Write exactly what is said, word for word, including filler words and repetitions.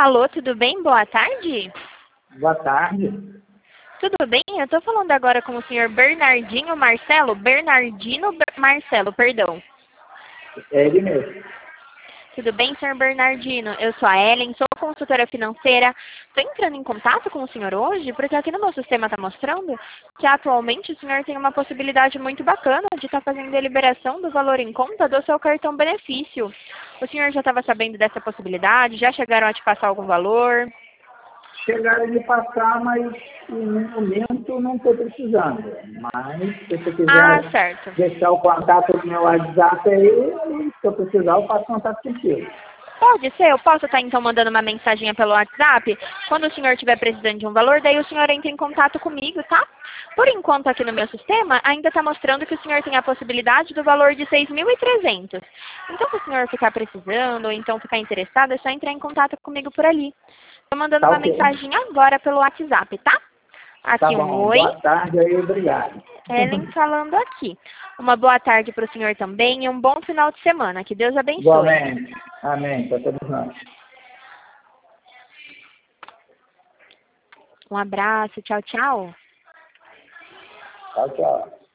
Alô, tudo bem? Boa tarde. Boa tarde. Tudo bem? Eu estou falando agora com o senhor Bernardinho Marcelo. Bernardino Ber- Marcelo, perdão. É ele mesmo. Tudo bem, senhor Bernardino? Eu sou a Ellen, sou consultora financeira. Estou entrando em contato com o senhor hoje, porque aqui no meu sistema está mostrando que atualmente o senhor tem uma possibilidade muito bacana de estar fazendo a liberação do valor em conta do seu cartão benefício. O senhor já estava sabendo dessa possibilidade? Já chegaram a te passar algum valor? Chegaram a me passar, mas no momento não estou precisando. Mas se você Ah, quiser certo. deixar o contato do meu WhatsApp aí, se eu precisar, eu faço contato contigo. Pode ser, eu posso estar então mandando uma mensaginha pelo WhatsApp? Quando o senhor estiver precisando de um valor, daí o senhor entra em contato comigo, tá? Por enquanto aqui no meu sistema, ainda está mostrando que o senhor tem a possibilidade do valor de seis mil e trezentos. Então, se o senhor ficar precisando ou então ficar interessado, é só entrar em contato comigo por ali. Estou mandando Tá uma ok. mensagem agora pelo WhatsApp, tá? Tá Aqui um bom. oi. Boa tarde aí, obrigado. Ellen falando aqui. Uma boa tarde para o senhor também e um bom final de semana. Que Deus abençoe. Igualmente. Amém. Para todos nós. Um abraço, tchau, tchau. Tchau, tchau.